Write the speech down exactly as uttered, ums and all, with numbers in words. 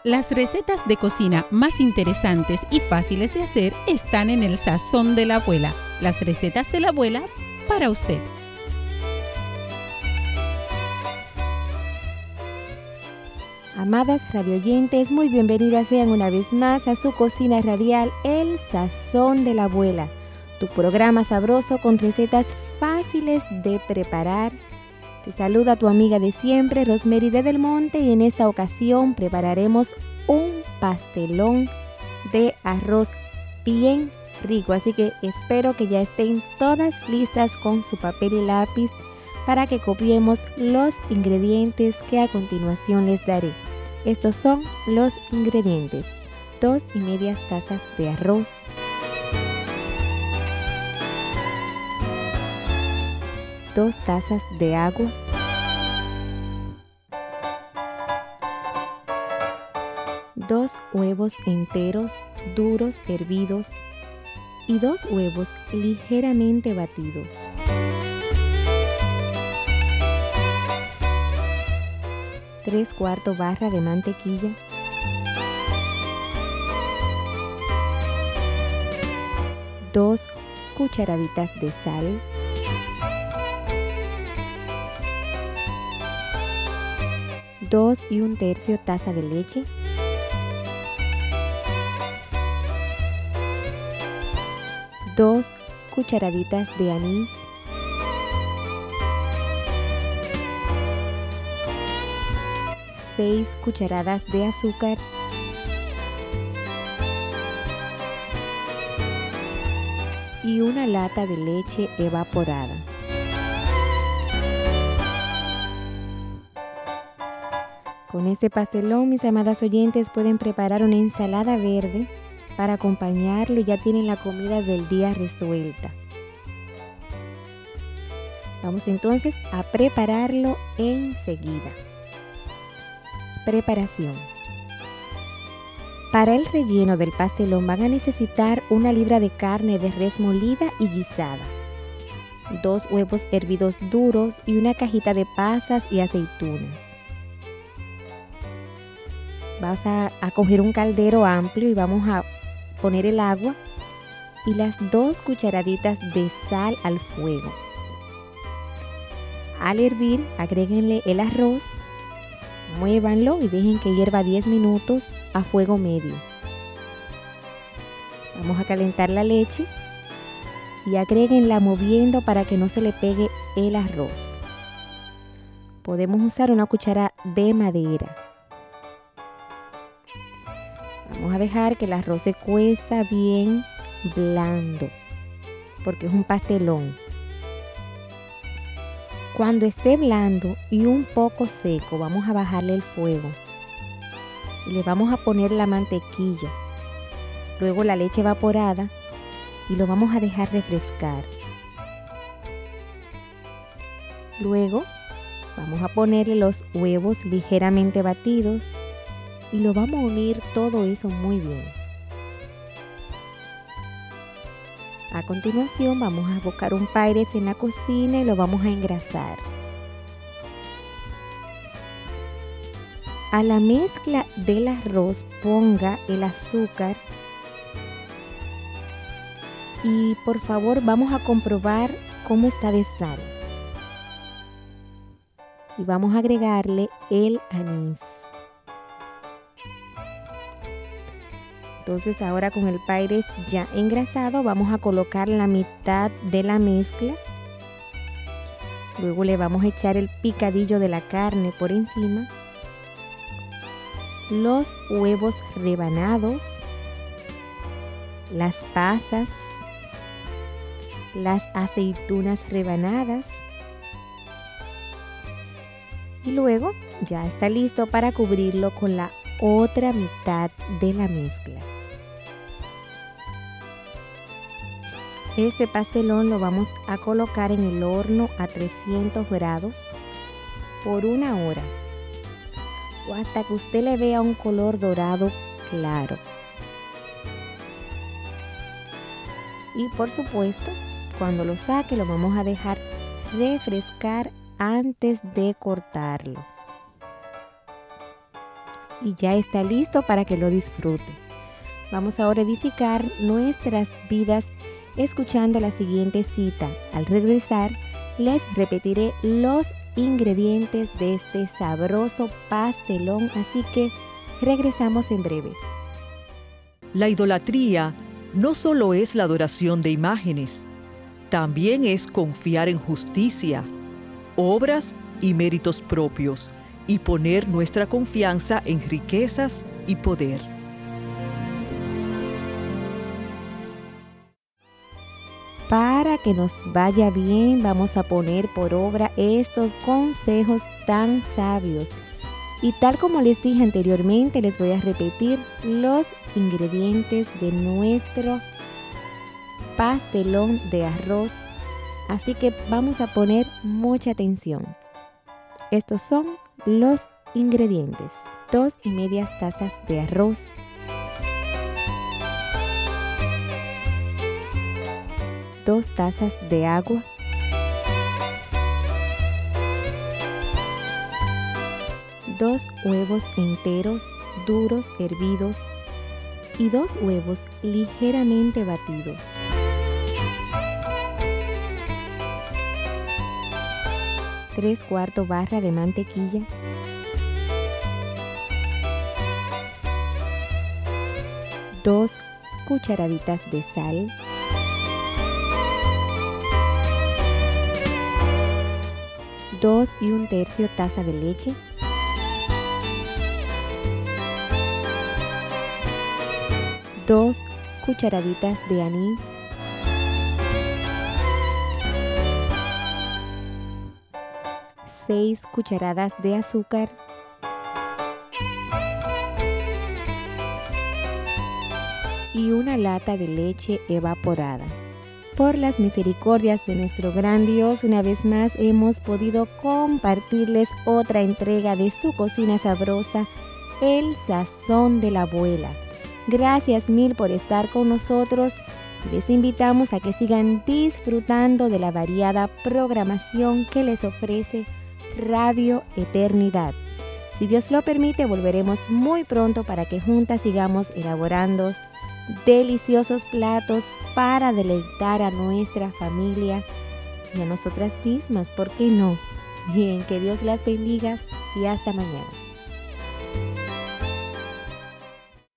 Las recetas de cocina más interesantes y fáciles de hacer están en el sazón de la abuela. Las recetas de la abuela para usted. Amadas radioyentes, muy bienvenidas sean una vez más a su cocina radial El Sazón de la Abuela, tu programa sabroso con recetas fáciles de preparar. Te saluda tu amiga de siempre, Rosemary de Del Monte, y en esta ocasión prepararemos un pastelón de arroz bien rico. Así que espero que ya estén todas listas con su papel y lápiz para que copiemos los ingredientes que a continuación les daré. Estos son los ingredientes: dos y medias tazas de arroz, dos tazas de agua, dos huevos enteros duros hervidos y dos huevos ligeramente batidos, tres cuartos barra de mantequilla, dos cucharaditas de sal, dos y un tercio taza de leche, dos cucharaditas de anís, seis cucharadas de azúcar, y una lata de leche evaporada. Con este pastelón, mis amadas oyentes, pueden preparar una ensalada verde para acompañarlo y ya tienen la comida del día resuelta. Vamos entonces a prepararlo enseguida. Preparación. Para el relleno del pastelón van a necesitar una libra de carne de res molida y guisada, dos huevos hervidos duros y una cajita de pasas y aceitunas. Vas a, a coger un caldero amplio y vamos a poner el agua y las dos cucharaditas de sal al fuego. Al hervir, agréguenle el arroz, muévanlo y dejen que hierva diez minutos a fuego medio. Vamos a calentar la leche y agréguenla moviendo para que no se le pegue el arroz. Podemos usar una cuchara de madera. Vamos a dejar que el arroz se cueza bien blando, porque es un pastelón. Cuando esté blando y un poco seco, vamos a bajarle el fuego y le vamos a poner la mantequilla, luego la leche evaporada y lo vamos a dejar refrescar. Luego vamos a ponerle los huevos ligeramente batidos y lo vamos a unir todo eso muy bien. A continuación vamos a buscar un Pyrex en la cocina y lo vamos a engrasar. A la mezcla del arroz ponga el azúcar y por favor vamos a comprobar cómo está de sal. Y vamos a agregarle el anís. Entonces ahora con el Pyrex ya engrasado vamos a colocar la mitad de la mezcla. Luego le vamos a echar el picadillo de la carne por encima, los huevos rebanados, las pasas, las aceitunas rebanadas y luego ya está listo para cubrirlo con la otra mitad de la mezcla. Este pastelón lo vamos a colocar en el horno a trescientos grados por una hora o hasta que usted le vea un color dorado claro. Y por supuesto, cuando lo saque lo vamos a dejar refrescar antes de cortarlo. y ya está listo para que lo disfrute. Vamos ahora a edificar nuestras vidas escuchando la siguiente cita. Al regresar, les repetiré los ingredientes de este sabroso pastelón, así que regresamos en breve. La idolatría no solo es la adoración de imágenes, también es confiar en justicia, obras y méritos propios y poner nuestra confianza en riquezas y poder. Para que nos vaya bien, vamos a poner por obra estos consejos tan sabios. Y tal como les dije anteriormente, les voy a repetir los ingredientes de nuestro pastelón de arroz. Así que vamos a poner mucha atención. Estos son los ingredientes. Dos y medias tazas de arroz. Dos tazas de agua. Dos huevos enteros, duros, hervidos. Y dos huevos ligeramente batidos. Tres cuartos barra de mantequilla. Dos cucharaditas de sal. Dos y un tercio taza de leche. Dos cucharaditas de anís. Seis cucharadas de azúcar. Y una lata de leche evaporada. Por las misericordias de nuestro gran Dios, una vez más hemos podido compartirles otra entrega de su cocina sabrosa, El Sazón de la Abuela. Gracias mil por estar con nosotros. Les invitamos a que sigan disfrutando de la variada programación que les ofrece Radio Eternidad. Si Dios lo permite, volveremos muy pronto para que juntas sigamos elaborando deliciosos platos para deleitar a nuestra familia y a nosotras mismas, ¿por qué no? Bien, que Dios las bendiga y hasta mañana.